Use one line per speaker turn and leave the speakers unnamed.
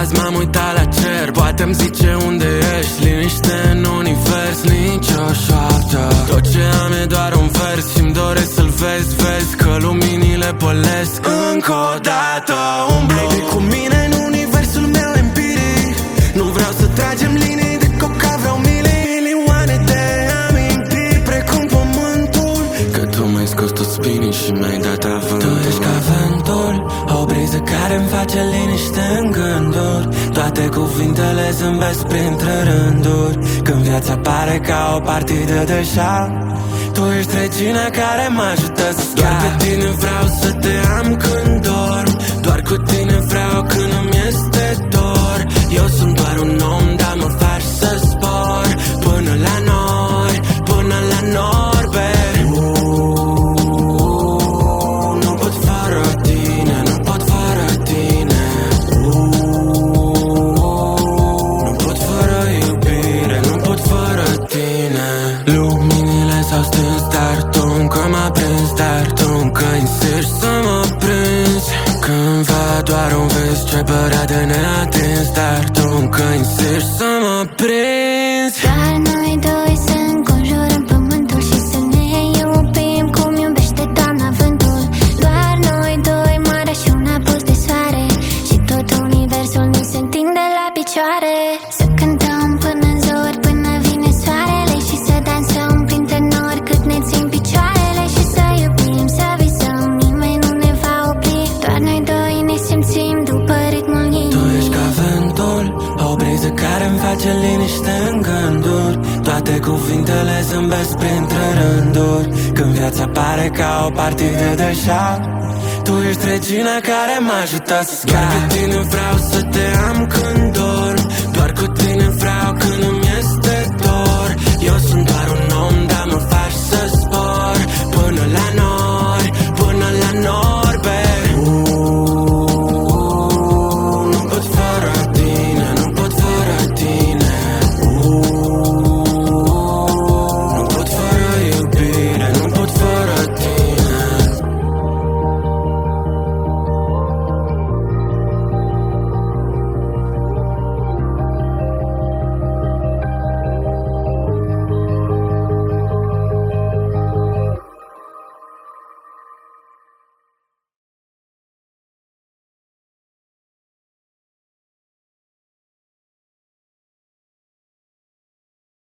azi m-am uitat la cer, poate-mi zice unde ești. Liniște în univers, nicio șoaptă. Tot ce am e doar un vers și-mi doresc să-l vezi. Vezi că luminile pălesc încă o dată. Umblu cu mine în universul meu empiric. Nu vreau să tragem linii de coca, vreau milioane de amintiri, precum pământul. Că tu mi-ai scos toți spinii și mi-ai dat avântul. Tu ești ca vântul, o briză care-mi face liniște în gânduri. Toate cuvintele zâmbesc printre rânduri. Când viața pare ca o partidă de șah, tu ești regina care mă ajută să scap. Doar pe tine vreau să te am când dorm. Doar cu tine vreau când îmi este dor. Eu sunt doar un om, dar mă faci să zbor până la nori, până la norbe. Nu pot fără tine, nu pot fără tine. Nu pot fără iubire, nu pot fără tine. Luminile s-au stins, dar tu încă m-a prins. Dar tu încă insisti să mă prinzi. Cândva doar un vis ce părea de neatins. Dar tu încă insisti să mă prinzi.
Doar noi doi să înconjurăm pământul și să ne iubim cum iubește doamna vântul. Doar noi doi, marea și un apus de soare, și tot universul ni se întinde la picioare. Să cântăm până în zori, până vine soarele, și să dansăm printre nori cât ne țin picioarele. Și să iubim, să visăm, nimeni nu ne va opri. Doar noi doi ne simțim după ritmul inimii.
Tu ești ca vântul, o briză care-mi face liniște în gânduri. Toate cuvintele zâmbesc printre rânduri. Când viața pare ca o partidă de șah, tu ești regina care mă ajută să scap. Doar pe tine vreau să te am când dor.